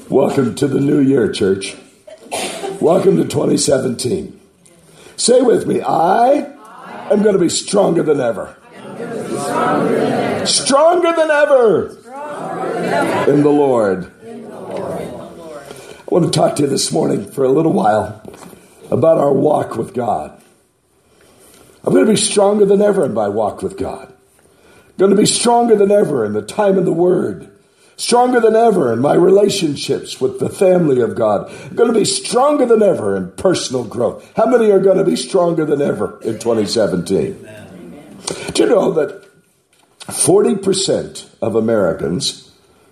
Welcome to the new year, church. Welcome to 2017. Say with me, I am going to be stronger than ever. Stronger than ever in the Lord. I want to talk to you this morning for a little while about our walk with God. I'm going to be stronger than ever in my walk with God. I'm going to be stronger than ever in the time of the Word. Stronger than ever in my relationships with the family of God. I'm going to be stronger than ever in personal growth. How many are going to be stronger than ever in 2017? Amen. Do you know that 40% of Americans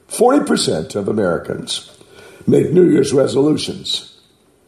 make New Year's resolutions,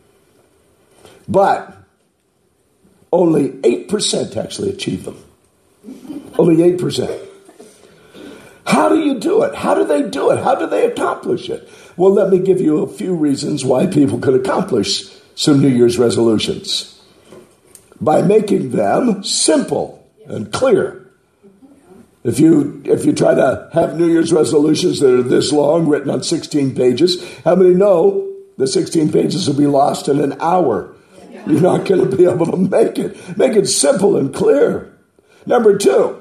but only 8% actually achieve them. Only 8%. How do you do it? How do they do it? How do they accomplish it? Well, let me give you a few reasons why people could accomplish some New Year's resolutions. By making them simple and clear. If you try to have New Year's resolutions that are this long, written on 16 pages, how many know the 16 pages will be lost in an hour? You're not going to be able to make it. Make it simple and clear. Number 2.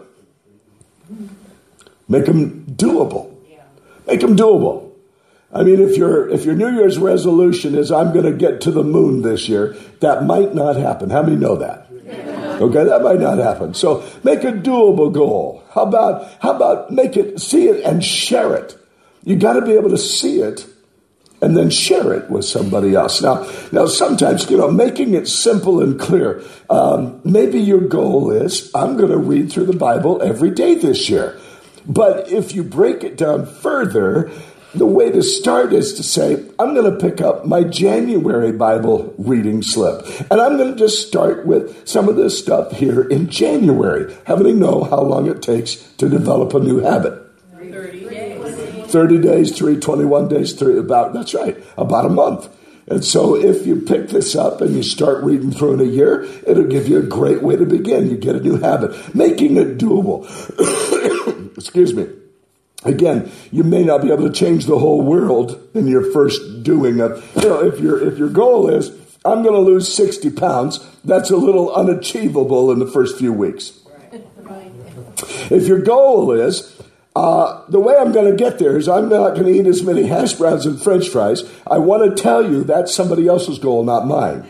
Make them doable. Make them doable. I mean, if your New Year's resolution is, I'm going to get to the moon this year, that might not happen. How many know that? Okay, that might not happen. So make a doable goal. How about make it, see it and share it? You got to be able to see it and then share it with somebody else. Now sometimes, making it simple and clear. Maybe your goal is, I'm going to read through the Bible every day this year. But if you break it down further, the way to start is to say, I'm going to pick up my January Bible reading slip. And I'm going to just start with some of this stuff here in January. How many know how long it takes to develop a new habit? 30 days. 30 days, 21 days, that's right, about a month. And so if you pick this up and you start reading through in a year, it'll give you a great way to begin. You get a new habit. Making it doable. Excuse me. Again, you may not be able to change the whole world in your first doing of, if your goal is, I'm going to lose 60 pounds, that's a little unachievable in the first few weeks. Right. If your goal is, the way I'm going to get there is I'm not going to eat as many hash browns and French fries, I want to tell you that's somebody else's goal, not mine.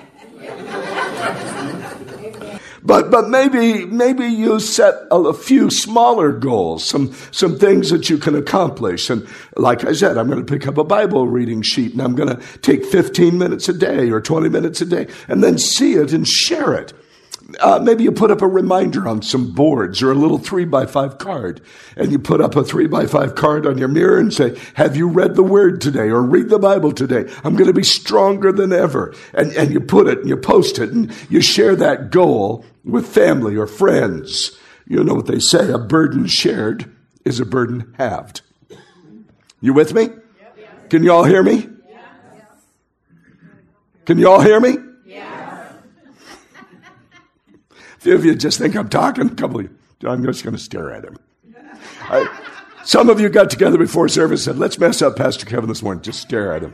But maybe you set a few smaller goals, some things that you can accomplish. And like I said, I'm going to pick up a Bible reading sheet and I'm going to take 15 minutes a day or 20 minutes a day and then see it and share it. Maybe you put up a reminder on some boards or a little 3x5 card, and you put up a 3x5 card on your mirror and say, have you read the Word today or read the Bible today? I'm going to be stronger than ever. And you put it and you post it and you share that goal with family or friends. You know what they say, a burden shared is a burden halved. You with me? Can you all hear me? Can you all hear me? A few of you just think I'm talking. A couple of you, I'm just going to stare at him. Some of you got together before service and said, let's mess up Pastor Kevin this morning. Just stare at him.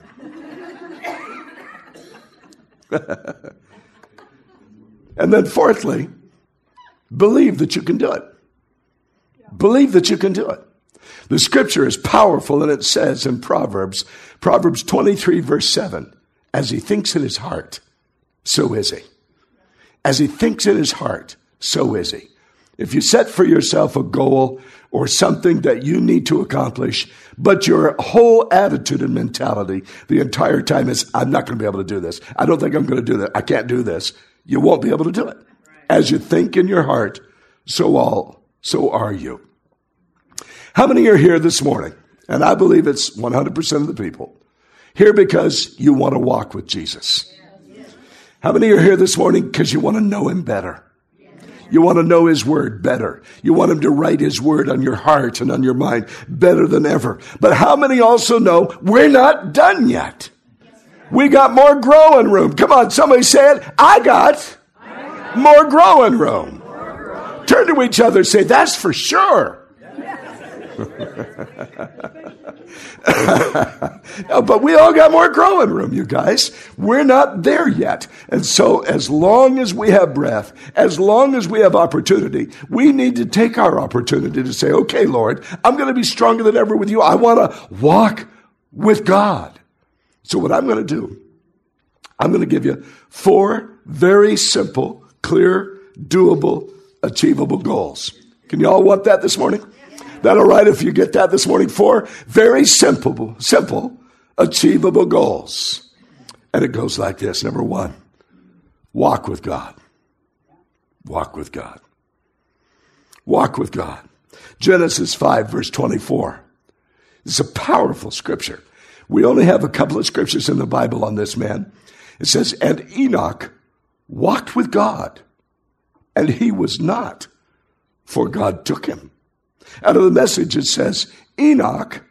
And then fourthly, believe that you can do it. Believe that you can do it. The scripture is powerful, and it says in Proverbs 23 verse 7, as he thinks in his heart, so is he. As he thinks in his heart, so is he. If you set for yourself a goal or something that you need to accomplish, but your whole attitude and mentality the entire time is, I'm not going to be able to do this. I don't think I'm going to do that. I can't do this. You won't be able to do it. As you think in your heart, so are you. How many are here this morning? And I believe it's 100% of the people. Here because you want to walk with Jesus. How many are here this morning because you want to know him better? You want to know his word better. You want him to write his word on your heart and on your mind better than ever. But how many also know we're not done yet? We got more growing room. Come on, somebody say it. I got more growing room. Turn to each other and say, that's for sure. But we all got more growing room, you guys. We're not there yet. And so as long as we have breath, as long as we have opportunity, we need to take our opportunity to say, okay, Lord, I'm going to be stronger than ever with you. I want to walk with God. So what I'm going to do, I'm going to give you 4 very simple, clear, doable, achievable goals. Can you all want that this morning? That all right if you get that this morning? 4 very simple, achievable goals. And it goes like this. Number 1, walk with God. Walk with God. Walk with God. Genesis 5, verse 24. It's a powerful scripture. We only have a couple of scriptures in the Bible on this man. It says, and Enoch walked with God, and he was not, for God took him. Out of the Message, it says, Enoch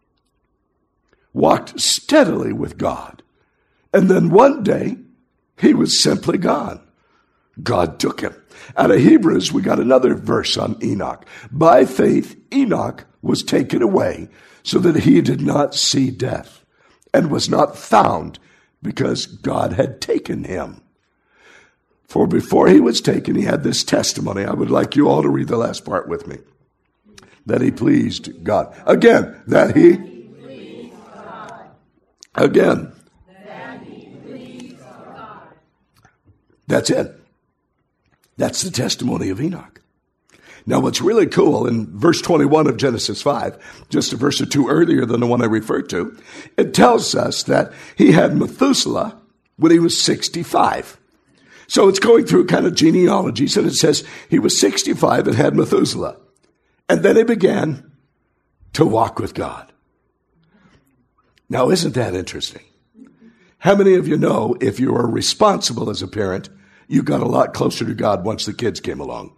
walked steadily with God. And then one day, he was simply gone. God took him. Out of Hebrews, we got another verse on Enoch. By faith, Enoch was taken away so that he did not see death and was not found because God had taken him. For before he was taken, he had this testimony. I would like you all to read the last part with me. That he pleased God. Again, that he pleased God. Again. That he pleased God. That's it. That's the testimony of Enoch. Now, what's really cool in verse 21 of Genesis 5, just a verse or 2 earlier than the one I referred to, it tells us that he had Methuselah when he was 65. So it's going through kind of genealogies, and it says he was 65 and had Methuselah. And then he began to walk with God. Now, isn't that interesting? How many of you know if you are responsible as a parent, you got a lot closer to God once the kids came along?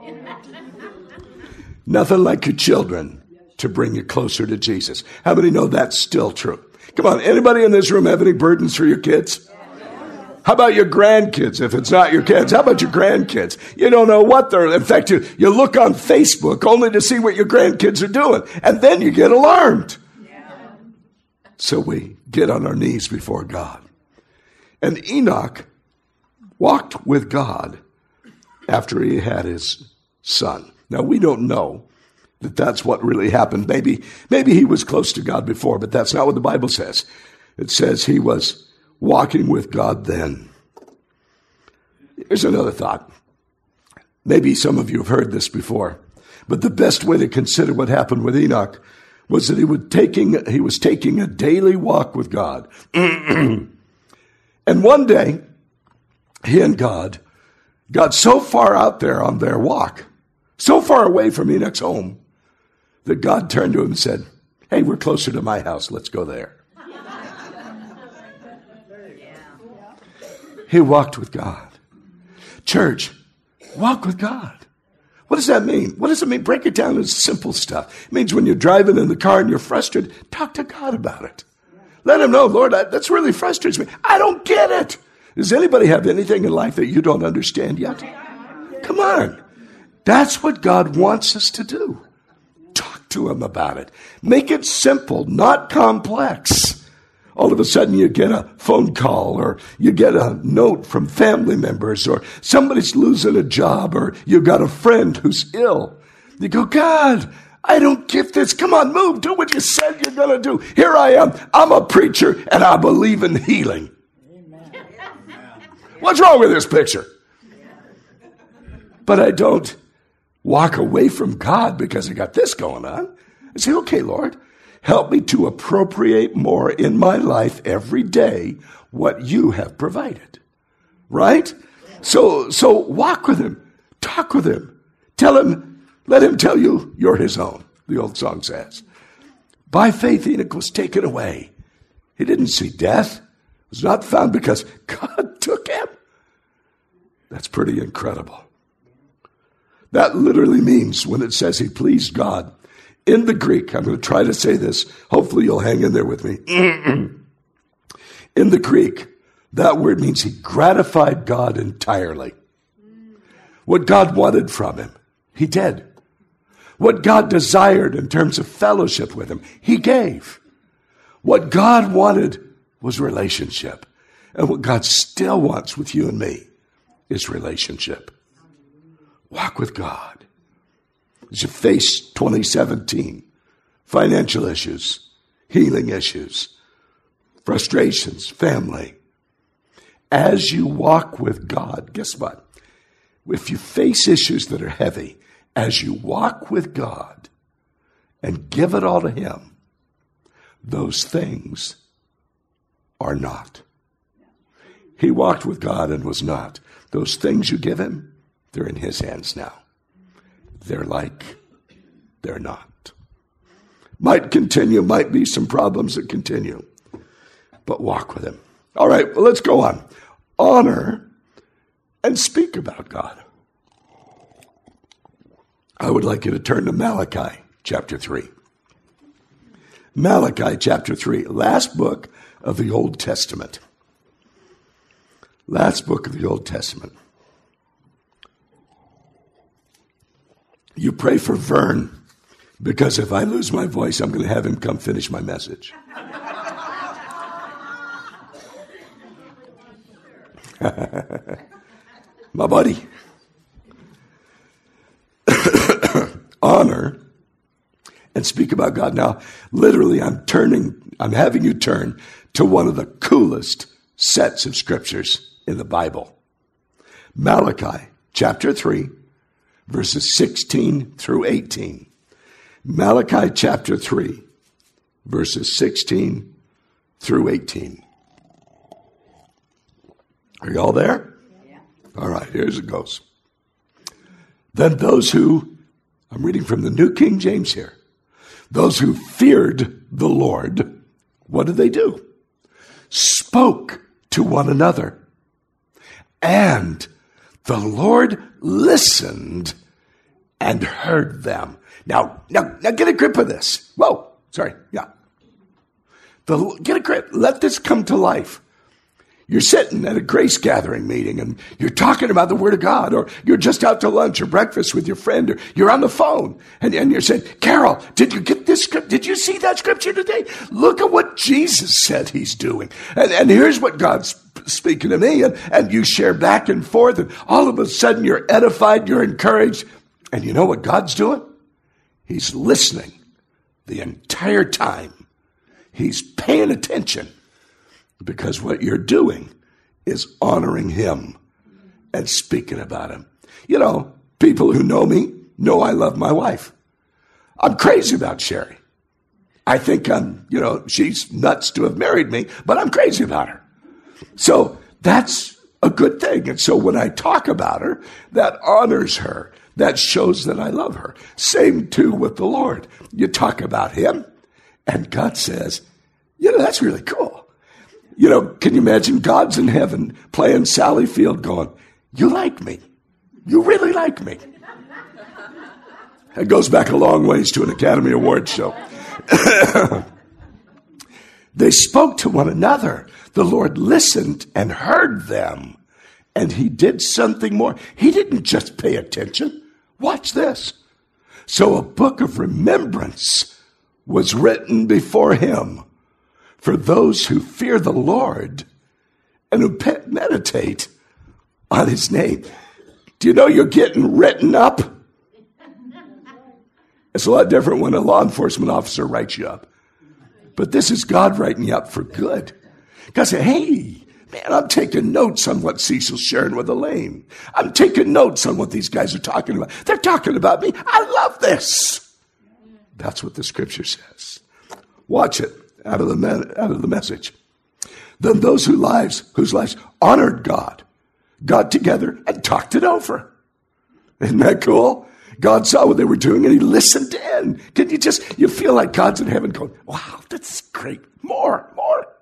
Nothing like your children to bring you closer to Jesus. How many know that's still true? Come on, anybody in this room have any burdens for your kids? How about your grandkids? If it's not your kids, how about your grandkids? You don't know what they're, in fact, you look on Facebook only to see what your grandkids are doing. And then you get alarmed. Yeah. So we get on our knees before God. And Enoch walked with God after he had his son. Now, we don't know that that's what really happened. Maybe he was close to God before, but that's not what the Bible says. It says he was walking with God then. Here's another thought. Maybe some of you have heard this before, but the best way to consider what happened with Enoch was that he was taking a daily walk with God. And one day, he and God got so far out there on their walk, so far away from Enoch's home, that God turned to him and said, hey, we're closer to my house. Let's go there. He walked with God. Church, walk with God. What does that mean? What does it mean? Break it down into simple stuff. It means when you're driving in the car and you're frustrated, talk to God about it. Let him know, Lord, that's really frustrates me. I don't get it. Does anybody have anything in life that you don't understand yet? Come on. That's what God wants us to do. Talk to him about it. Make it simple, not complex. All of a sudden you get a phone call or you get a note from family members or somebody's losing a job or you've got a friend who's ill. You go, God, I don't get this. Come on, move. Do what you said you're going to do. Here I am. I'm a preacher and I believe in healing. Amen. What's wrong with this picture? But I don't walk away from God because I got this going on. I say, okay, Lord, help me to appropriate more in my life every day what you have provided. Right? So walk with him. Talk with him. Tell him, let him tell you you're his own, the old song says. By faith, Enoch was taken away. He didn't see death. Was not found because God took him. That's pretty incredible. That literally means when it says he pleased God. In the Greek, I'm going to try to say this. Hopefully you'll hang in there with me. In the Greek, that word means he gratified God entirely. What God wanted from him, he did. What God desired in terms of fellowship with him, he gave. What God wanted was relationship. And what God still wants with you and me is relationship. Walk with God. As you face 2017, financial issues, healing issues, frustrations, family. As you walk with God, guess what? If you face issues that are heavy, as you walk with God and give it all to him, those things are not. He walked with God and was not. Those things you give him, they're in his hands now. They're like, they're not. Might continue, might be some problems that continue, but walk with him. All right, well, let's go on. Honor and speak about God. I would like you to turn to Malachi chapter 3. Malachi chapter 3, last book of the Old Testament. Last book of the Old Testament. You pray for Vern, because if I lose my voice, I'm going to have him come finish my message. My buddy. Honor and speak about God. Now, literally, I'm having you turn to one of the coolest sets of scriptures in the Bible. Malachi chapter 3, verses 16 through 18. Malachi chapter 3, verses 16 through 18. Are you all there? Yeah. All right, here's it goes. Then those who, I'm reading from the New King James here, those who feared the Lord, what did they do? Spoke to one another. And the Lord listened and heard them. Now get a grip of this. Whoa, sorry, yeah. Get a grip. Let this come to life. You're sitting at a grace gathering meeting and you're talking about the Word of God, or you're just out to lunch or breakfast with your friend, or you're on the phone and you're saying, Carol, did you get this script? Did you see that scripture today? Look at what Jesus said he's doing. And here's what God's speaking to me. And you share back and forth, and all of a sudden you're edified, you're encouraged. And you know what God's doing? He's listening the entire time. He's paying attention. Because what you're doing is honoring him and speaking about him. You know, people who know me know I love my wife. I'm crazy about Sherry. I think she's nuts to have married me, but I'm crazy about her. So that's a good thing. And so when I talk about her, that honors her. That shows that I love her. Same too with the Lord. You talk about him, and God says, that's really cool. Can you imagine God's in heaven playing Sally Field going, you like me. You really like me. It goes back a long ways to an Academy Award show. They spoke to one another. The Lord listened and heard them. And he did something more. He didn't just pay attention. Watch this. So a book of remembrance was written before him for those who fear the Lord and who meditate on his name. Do you know you're getting written up? It's a lot different when a law enforcement officer writes you up. But this is God writing you up for good. God said, hey, man, I'm taking notes on what Cecil's sharing with Elaine. I'm taking notes on what these guys are talking about. They're talking about me. I love this. That's what the scripture says. Watch it. Out of the message. Then those whose lives honored God, got together and talked it over. Isn't that cool? God saw what they were doing and he listened in. You feel like God's in heaven going, wow, that's great. More.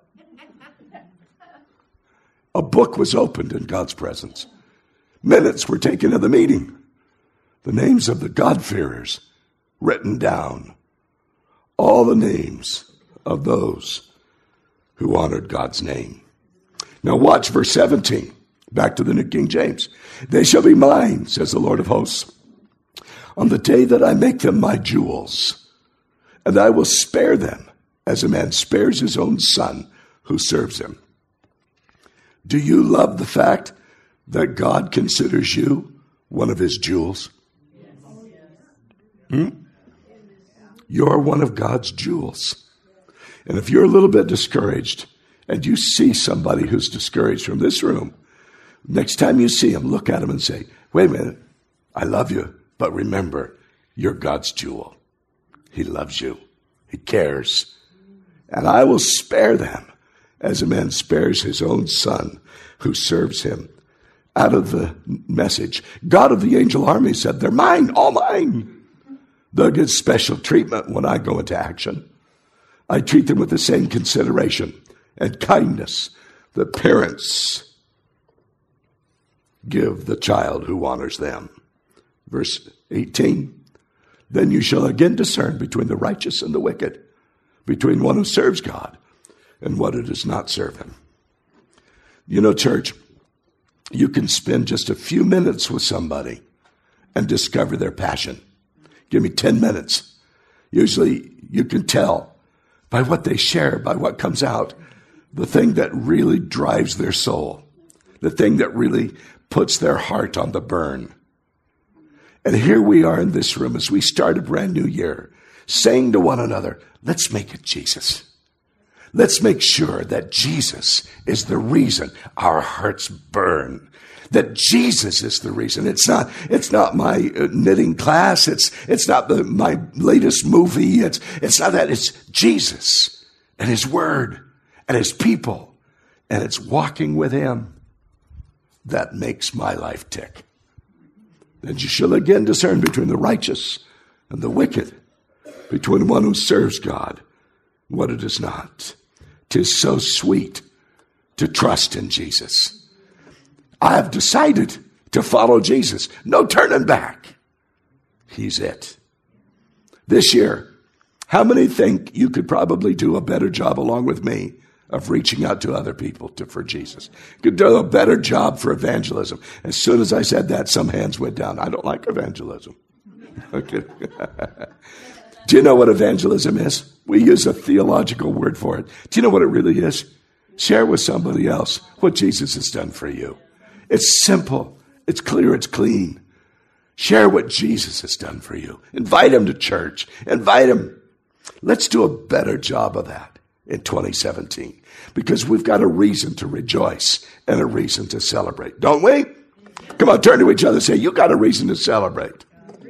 A book was opened in God's presence. Minutes were taken of the meeting. The names of the God-fearers written down. All the names of those who honored God's name. Now watch verse 17. Back to the New King James. They shall be mine, says the Lord of hosts. on the day that I make them my jewels, and I will spare them as a man spares his own son who serves him. Do you love the fact that God considers you one of his jewels? You're one of God's jewels. And if you're a little bit discouraged and you see somebody who's discouraged from this room, next time you see him, look at him and say, wait a minute, I love you, but remember, you're God's jewel. He loves you. He cares. And I will spare them as a man spares his own son who serves him. Out of the message, God of the angel army said, they're mine, all mine. They'll get special treatment when I go into action. I treat them with the same consideration and kindness that parents give the child who honors them. Verse 18, then you shall again discern between the righteous and the wicked, between one who serves God and one who does not serve him. You know, church, you can spend just a few minutes with somebody and discover their passion. Give me 10 minutes. Usually you can tell by what they share, by what comes out, the thing that really drives their soul, the thing that really puts their heart on the burn. And here we are in this room as we start a brand new year, saying to one another, let's make it Jesus. Let's make sure that Jesus is the reason our hearts burn. That Jesus is the reason. It's not my knitting class. It's not my latest movie. It's not that. It's Jesus and his word and his people. And it's walking with him that makes my life tick. Then you shall again discern between the righteous and the wicked, between one who serves God and what it is not. 'Tis so sweet to trust in Jesus. I have decided to follow Jesus. No turning back. He's it. This year, how many think you could probably do a better job along with me of reaching out to other people for Jesus? You could do a better job for evangelism. As soon as I said that, some hands went down. I don't like evangelism. Okay. Do you know what evangelism is? We use a theological word for it. Do you know what it really is? Share with somebody else what Jesus has done for you. It's simple. It's clear. It's clean. Share what Jesus has done for you. Invite him to church. Invite him. Let's do a better job of that in 2017 because we've got a reason to rejoice and a reason to celebrate, don't we? Come on, turn to each other and say, you got a reason to celebrate.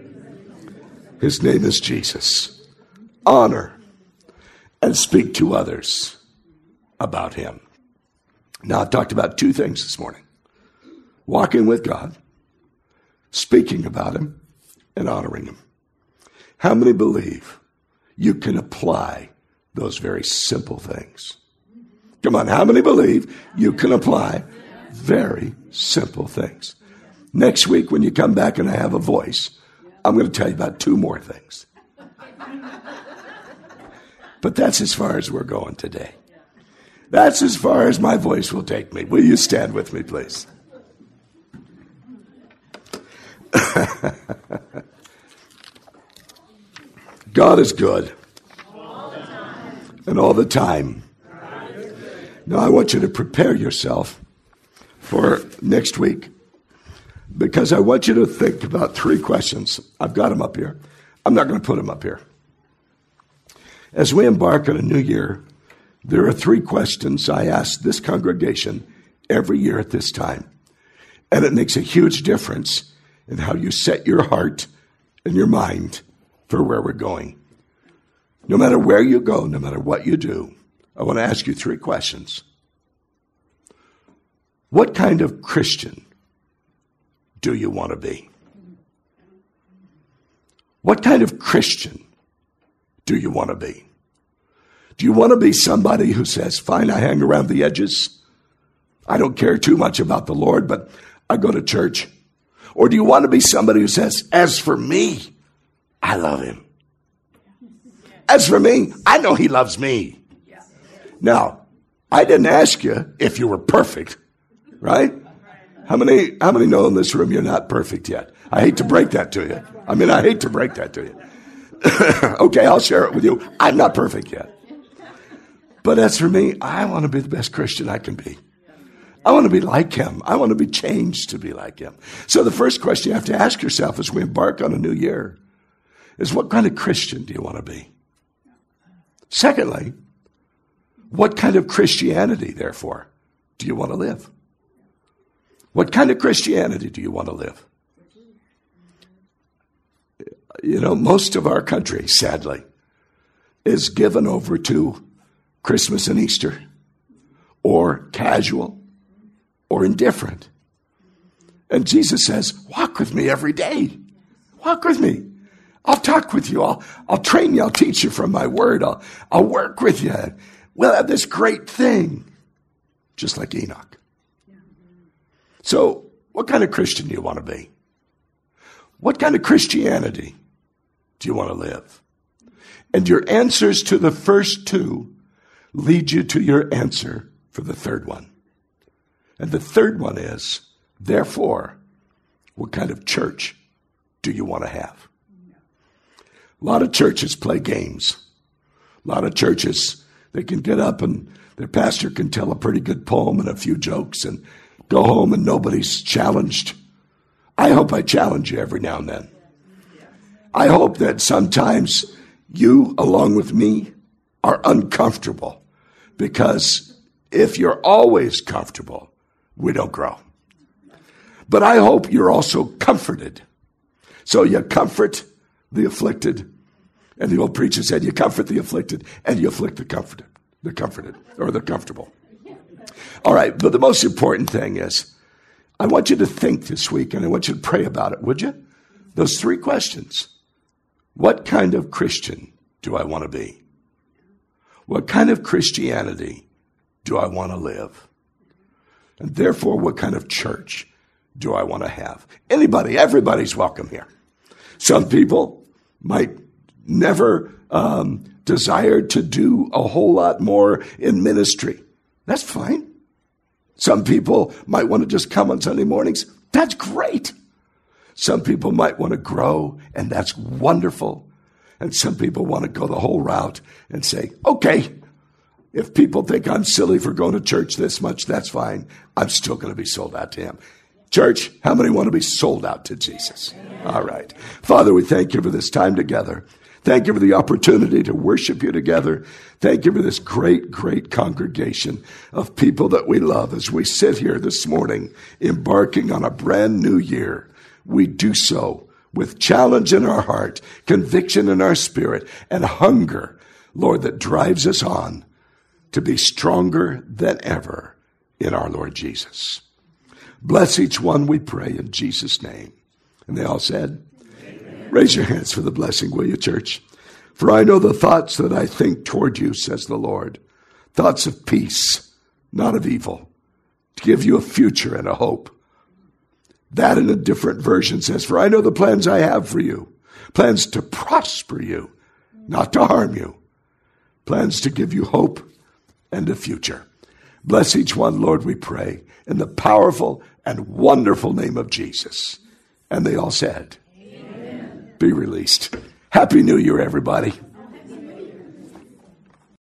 His name is Jesus. Honor and speak to others about him. Now, I've talked about two things this morning. Walking with God, speaking about him, and honoring him. How many believe you can apply those very simple things? Come on, how many believe you can apply very simple things? Next week when you come back and I have a voice, I'm going to tell you about two more things. But that's as far as we're going today. That's as far as my voice will take me. Will you stand with me, please? God is good. And all the time. Now I want you to prepare yourself for next week because I want you to think about three questions. I've got them up here. I'm not going to put them up here. As we embark on a new year, there are three questions I ask this congregation every year at this time. And it makes a huge difference in how you set your heart and your mind for where we're going. No matter where you go, no matter what you do, I want to ask you three questions. What kind of Christian do you want to be? What kind of Christian do you want to be? Do you want to be somebody who says, fine, I hang around the edges. I don't care too much about the Lord, but I go to church. Or do you want to be somebody who says, as for me, I love him. As for me, I know he loves me. Now, I didn't ask you if you were perfect, right? How many know in this room you're not perfect yet? I hate to break that to you. I hate to break that to you. Okay, I'll share it with you. I'm not perfect yet. But as for me, I want to be the best Christian I can be. I want to be like him. I want to be changed to be like him. So the first question you have to ask yourself as we embark on a new year is, what kind of Christian do you want to be? Secondly, what kind of Christianity, therefore, do you want to live? What kind of Christianity do you want to live? You know, most of our country, sadly, is given over to Christmas and Easter, or casual, or indifferent. And Jesus says, walk with me every day. Walk with me. I'll talk with you. I'll train you. I'll teach you from my word. I'll work with you. We'll have this great thing, just like Enoch. So, what kind of Christian do you want to be? What kind of Christianity do you want to live? And your answers to the first two lead you to your answer for the third one. And the third one is, therefore, what kind of church do you want to have? A lot of churches play games. A lot of churches, they can get up and their pastor can tell a pretty good poem and a few jokes and go home and nobody's challenged. I hope I challenge you every now and then. I hope that sometimes you, along with me, are uncomfortable, because if you're always comfortable, we don't grow. But I hope you're also comforted. So you comfort the afflicted. And the old preacher said, you comfort the afflicted and you afflict the comforted, or the comfortable. All right, but the most important thing is, I want you to think this week, and I want you to pray about it, would you? Those three questions. What kind of Christian do I want to be? What kind of Christianity do I want to live? And therefore, what kind of church do I want to have? Anybody, everybody's welcome here. Some people might never desire to do a whole lot more in ministry. That's fine. Some people might want to just come on Sunday mornings. That's great. Some people might want to grow, and that's wonderful. And some people want to go the whole route and say, okay, if people think I'm silly for going to church this much, that's fine. I'm still going to be sold out to him. Church, how many want to be sold out to Jesus? All right. Father, we thank you for this time together. Thank you for the opportunity to worship you together. Thank you for this great, great congregation of people that we love as we sit here this morning, embarking on a brand new year. We do so with challenge in our heart, conviction in our spirit, and hunger, Lord, that drives us on to be stronger than ever in our Lord Jesus. Bless each one, we pray, in Jesus' name. And they all said, amen. Raise your hands for the blessing, will you, church? For I know the thoughts that I think toward you, says the Lord. Thoughts of peace, not of evil, to give you a future and a hope. That in a different version says, for I know the plans I have for you. Plans to prosper you, not to harm you. Plans to give you hope and a future. Bless each one, Lord, we pray, in the powerful and wonderful name of Jesus. And they all said, amen. Be released. Happy New Year, everybody.